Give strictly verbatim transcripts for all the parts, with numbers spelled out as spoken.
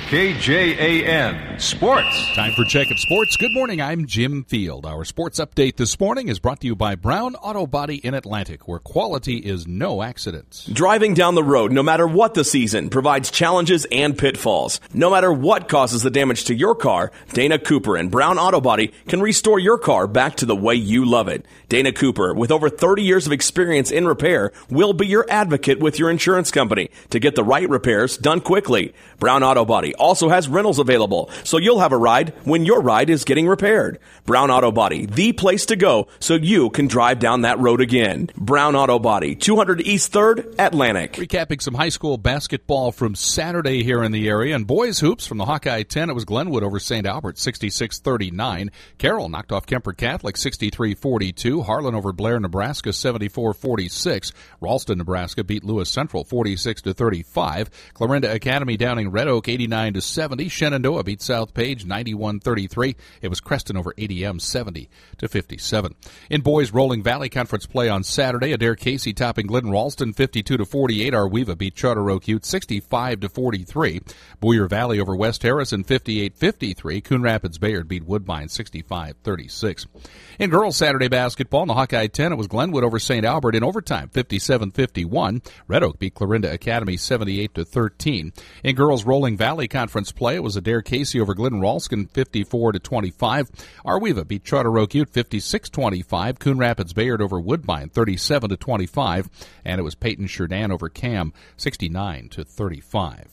K J A N Sports. Time for Check of Sports. Good morning, I'm Jim Field. Our sports update this morning is brought to you by Brown Auto Body in Atlantic, where quality is no accident. Driving down the road, no matter what the season, provides challenges and pitfalls. No matter what causes the damage to your car, Dana Cooper and Brown Auto Body can restore your car back to the way you love it. Dana Cooper, with over thirty years of experience in repair, will be your advocate with your insurance company to get the right repairs done quickly. Brown Auto Body also has rentals available, so you'll have a ride when your ride is getting repaired. Brown Auto Body, the place to go so you can drive down that road again. Brown Auto Body, two hundred East third, Atlantic. Recapping some high school basketball from Saturday here in the area, and boys hoops from the Hawkeye ten. It was Glenwood over Saint Albert, sixty-six thirty-nine. Carroll knocked off Kemper Catholic, sixty-three forty-two. Harlan over Blair, Nebraska, seventy-four forty-six. Ralston, Nebraska beat Lewis Central, forty-six to thirty-five. Clarinda Academy downing Red Oak, eighty-nine to seventy. Shenandoah beat South Page, ninety-one thirty-three. It was Creston over A D M, seventy to fifty-seven. In boys Rolling Valley Conference play on Saturday, Adair Casey topping Glidden Ralston, fifty-two to forty-eight. Arweva beat Charter Oak Ute, sixty-five to forty-three. Boyer Valley over West Harrison, fifty-eight fifty-three. Coon Rapids Bayard beat Woodbine, sixty-five thirty-six. In girls Saturday basketball, in the Hawkeye ten, it was Glenwood over Saint Albert in overtime, fifty-seven fifty-one. Red Oak beat Clarinda Academy, seventy-eight to thirteen. In girls Rolling Valley Conference play, it was Adair Casey over Glidden Ralston, fifty-four to twenty-five. Arweva beat Charter Oak Ute, fifty-six twenty-five. Coon Rapids Bayard over Woodbine, thirty-seven to twenty-five. And it was Peyton Sheridan over Cam, sixty-nine to thirty-five.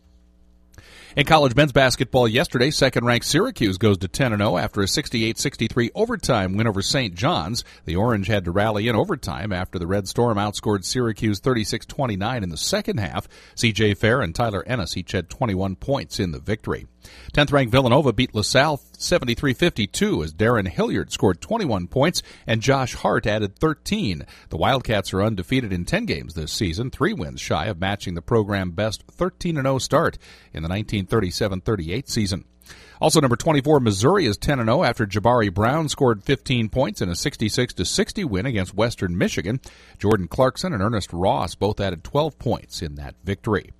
In college men's basketball yesterday, second-ranked Syracuse goes to ten and oh after a sixty-eight sixty-three overtime win over Saint John's. The Orange had to rally in overtime after the Red Storm outscored Syracuse thirty-six twenty-nine in the second half. C J Fair and Tyler Ennis each had twenty-one points in the victory. tenth-ranked Villanova beat LaSalle seventy-three fifty-two as Darren Hilliard scored twenty-one points and Josh Hart added thirteen. The Wildcats are undefeated in ten games this season, three wins shy of matching the program best thirteen and oh start in the nineteen thirty-seven thirty-eight season. Also, number twenty-four, Missouri is ten and oh after Jabari Brown scored fifteen points in a sixty-six to sixty win against Western Michigan. Jordan Clarkson and Ernest Ross both added twelve points in that victory.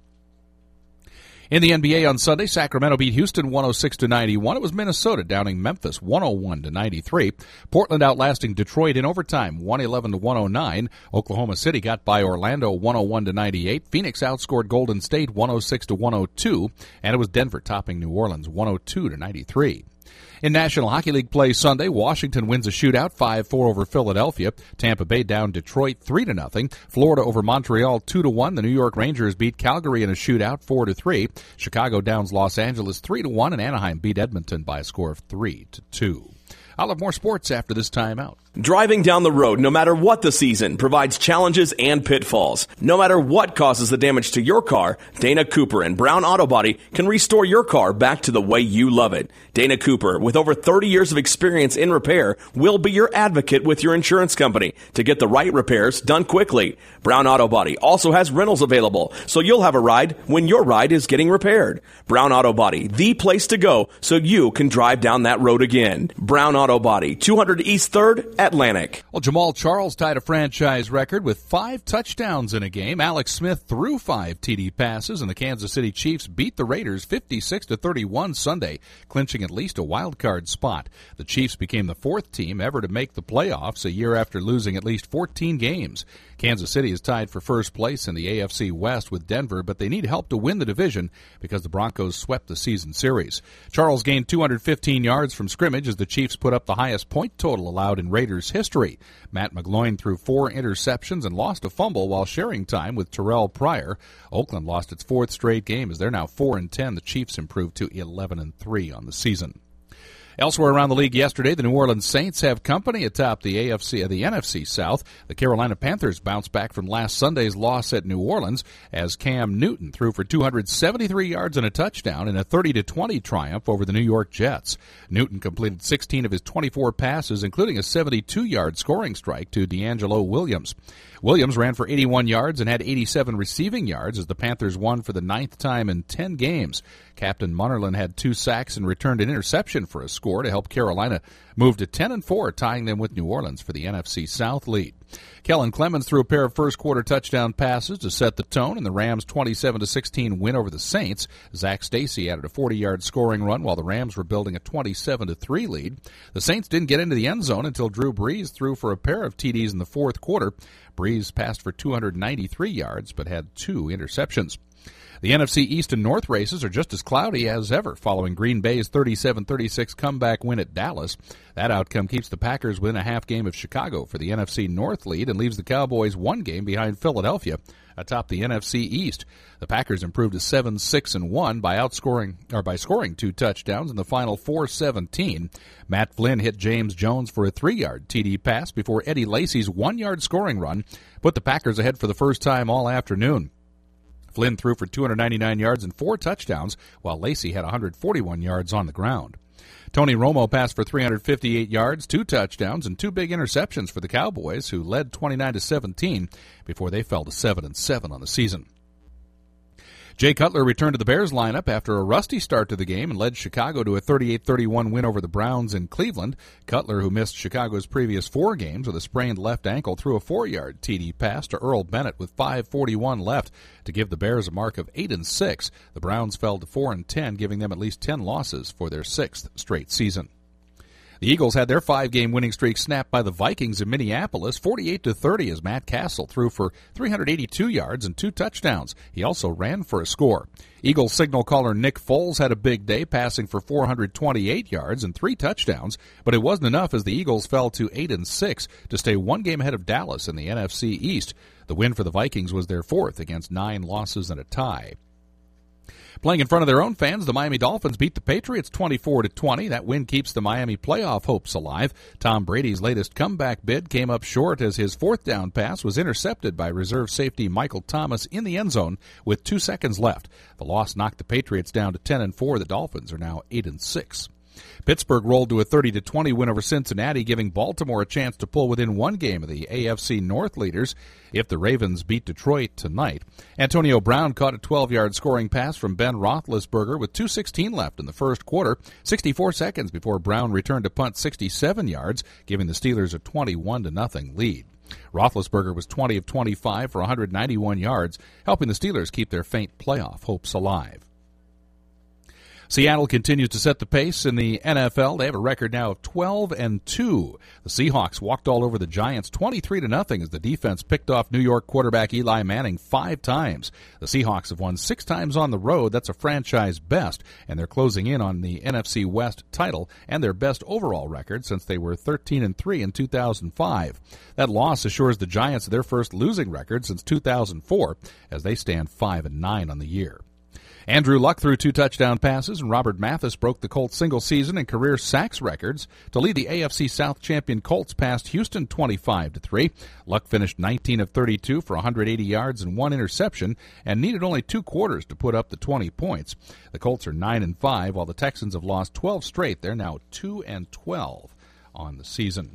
In the N B A on Sunday, Sacramento beat Houston one oh six to ninety-one. It was Minnesota downing Memphis one oh one to ninety-three. Portland outlasting Detroit in overtime one eleven to one oh nine. Oklahoma City got by Orlando one oh one to ninety-eight. Phoenix outscored Golden State one oh six to one oh two. And it was Denver topping New Orleans one oh two to ninety-three. In National Hockey League play Sunday, Washington wins a shootout five four over Philadelphia. Tampa Bay down Detroit three to nothing. Florida over Montreal two to one. The New York Rangers beat Calgary in a shootout four to three. Chicago downs Los Angeles three to one, and Anaheim beat Edmonton by a score of three to two. I'll have more sports after this timeout. Driving down the road, no matter what the season, provides challenges and pitfalls. No matter what causes the damage to your car, Dana Cooper and Brown Auto Body can restore your car back to the way you love it. Dana Cooper, with over thirty years of experience in repair, will be your advocate with your insurance company to get the right repairs done quickly. Brown Auto Body also has rentals available, so you'll have a ride when your ride is getting repaired. Brown Auto Body, the place to go so you can drive down that road again. Brown Auto Body, two hundred East third, Atlantic. Well, Jamal Charles tied a franchise record with five touchdowns in a game. Alex Smith threw five T D passes, and the Kansas City Chiefs beat the Raiders fifty-six to thirty-one Sunday, clinching at least a wild card spot. The Chiefs became the fourth team ever to make the playoffs a year after losing at least fourteen games. Kansas City is tied for first place in the A F C West with Denver, but they need help to win the division because the Broncos swept the season series. Charles gained two hundred fifteen yards from scrimmage as the Chiefs put up the highest point total allowed in Raiders history. Matt McGloin threw four interceptions and lost a fumble while sharing time with Terrell Pryor. Oakland lost its fourth straight game as they're now four and ten. The Chiefs improved to eleven and three on the season. Elsewhere around the league yesterday, the New Orleans Saints have company atop the A F C, uh, the N F C South. The Carolina Panthers bounced back from last Sunday's loss at New Orleans as Cam Newton threw for two hundred seventy-three yards and a touchdown in a thirty to twenty triumph over the New York Jets. Newton completed sixteen of his twenty-four passes, including a seventy-two yard scoring strike to D'Angelo Williams. Williams ran for eighty-one yards and had eighty-seven receiving yards as the Panthers won for the ninth time in ten games. Captain Munnerlyn had two sacks and returned an interception for a score score to help Carolina move to ten and four, tying them with New Orleans for the N F C South lead. Kellen Clemens threw a pair of first-quarter touchdown passes to set the tone in the Rams' twenty-seven to sixteen win over the Saints. Zach Stacy added a forty-yard scoring run while the Rams were building a twenty-seven to three lead. The Saints didn't get into the end zone until Drew Brees threw for a pair of T Ds in the fourth quarter. Brees passed for two hundred ninety-three yards but had two interceptions. The N F C East and North races are just as cloudy as ever following Green Bay's thirty-seven thirty-six comeback win at Dallas. That outcome keeps the Packers within a half game of Chicago for the N F C North lead and leaves the Cowboys one game behind Philadelphia atop the N F C East. The Packers improved to seven six and one by outscoring or by scoring two touchdowns in the final four seventeen. Matt Flynn hit James Jones for a three-yard T D pass before Eddie Lacy's one-yard scoring run put the Packers ahead for the first time all afternoon. Flynn threw for two hundred ninety-nine yards and four touchdowns, while Lacy had one hundred forty-one yards on the ground. Tony Romo passed for three hundred fifty-eight yards, two touchdowns, and two big interceptions for the Cowboys, who led twenty-nine to seventeen before they fell to seven and seven on the season. Jay Cutler returned to the Bears lineup after a rusty start to the game and led Chicago to a thirty-eight thirty-one win over the Browns in Cleveland. Cutler, who missed Chicago's previous four games with a sprained left ankle, threw a four-yard T D pass to Earl Bennett with five forty-one left to give the Bears a mark of eight and six. The Browns fell to four and ten, giving them at least ten losses for their sixth straight season. The Eagles had their five-game winning streak snapped by the Vikings in Minneapolis, forty-eight to thirty, as Matt Castle threw for three hundred eighty-two yards and two touchdowns. He also ran for a score. Eagles signal caller Nick Foles had a big day, passing for four hundred twenty-eight yards and three touchdowns, but it wasn't enough as the Eagles fell to eight and six to stay one game ahead of Dallas in the N F C East. The win for the Vikings was their fourth against nine losses and a tie. Playing in front of their own fans, the Miami Dolphins beat the Patriots twenty-four to twenty. That win keeps the Miami playoff hopes alive. Tom Brady's latest comeback bid came up short as his fourth down pass was intercepted by reserve safety Michael Thomas in the end zone with two seconds left. The loss knocked the Patriots down to ten and four. The Dolphins are now eight and six. Pittsburgh rolled to a thirty to twenty win over Cincinnati, giving Baltimore a chance to pull within one game of the A F C North leaders if the Ravens beat Detroit tonight. Antonio Brown caught a twelve-yard scoring pass from Ben Roethlisberger with two sixteen left in the first quarter, sixty-four seconds before Brown returned to punt sixty-seven yards, giving the Steelers a twenty-one to nothing lead. Roethlisberger was twenty of twenty-five for one hundred ninety-one yards, helping the Steelers keep their faint playoff hopes alive. Seattle continues to set the pace in the N F L. They have a record now of twelve and two. The Seahawks walked all over the Giants twenty-three to nothing as the defense picked off New York quarterback Eli Manning five times. The Seahawks have won six times on the road. That's a franchise best, and they're closing in on the N F C West title and their best overall record since they were thirteen and three in two thousand five. That loss assures the Giants their first losing record since two thousand four as they stand five and nine on the year. Andrew Luck threw two touchdown passes, and Robert Mathis broke the Colts single-season and career sacks records to lead the A F C South champion Colts past Houston twenty-five to three. Luck finished nineteen of thirty-two for one hundred eighty yards and one interception and needed only two quarters to put up the twenty points. The Colts are nine and five, while the Texans have lost twelve straight. They're now two and twelve on the season.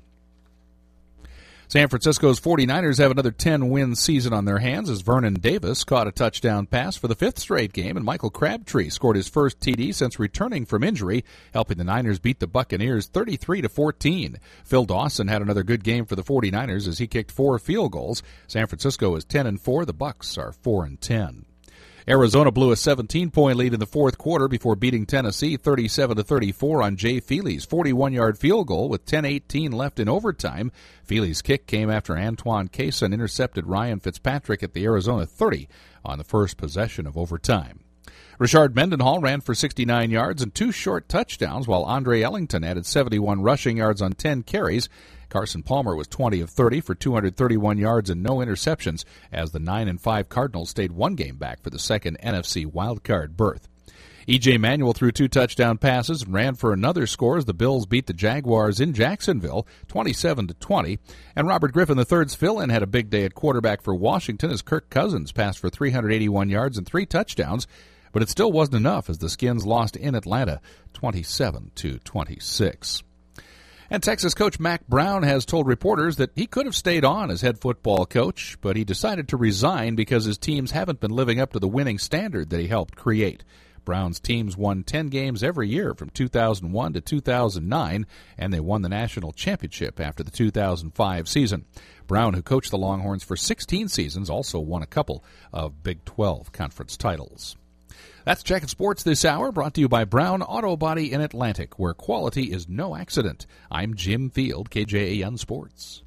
San Francisco's forty-niners have another ten-win season on their hands as Vernon Davis caught a touchdown pass for the fifth straight game, and Michael Crabtree scored his first T D since returning from injury, helping the Niners beat the Buccaneers thirty-three to fourteen. Phil Dawson had another good game for the forty-niners as he kicked four field goals. San Francisco is ten and four. The Bucs are four and ten. Arizona blew a seventeen-point lead in the fourth quarter before beating Tennessee thirty-seven to thirty-four on Jay Feely's forty-one-yard field goal with ten eighteen left in overtime. Feely's kick came after Antoine Cason intercepted Ryan Fitzpatrick at the Arizona thirty on the first possession of overtime. Rashard Mendenhall ran for sixty-nine yards and two short touchdowns, while Andre Ellington added seventy-one rushing yards on ten carries. Carson Palmer was twenty of thirty for two hundred thirty-one yards and no interceptions as the nine and five Cardinals stayed one game back for the second N F C wildcard berth. E J Manuel threw two touchdown passes and ran for another score as the Bills beat the Jaguars in Jacksonville twenty-seven to twenty. And Robert Griffin the third's fill-in had a big day at quarterback for Washington as Kirk Cousins passed for three hundred eighty-one yards and three touchdowns, but it still wasn't enough as the Skins lost in Atlanta twenty-seven to twenty-six. And Texas coach Mack Brown has told reporters that he could have stayed on as head football coach, but he decided to resign because his teams haven't been living up to the winning standard that he helped create. Brown's teams won ten games every year from two thousand one to two thousand nine, and they won the national championship after the two thousand five season. Brown, who coached the Longhorns for sixteen seasons, also won a couple of Big twelve conference titles. That's Jacket Sports this hour, brought to you by Brown Auto Body in Atlantic, where quality is no accident. I'm Jim Field, K J A N Sports.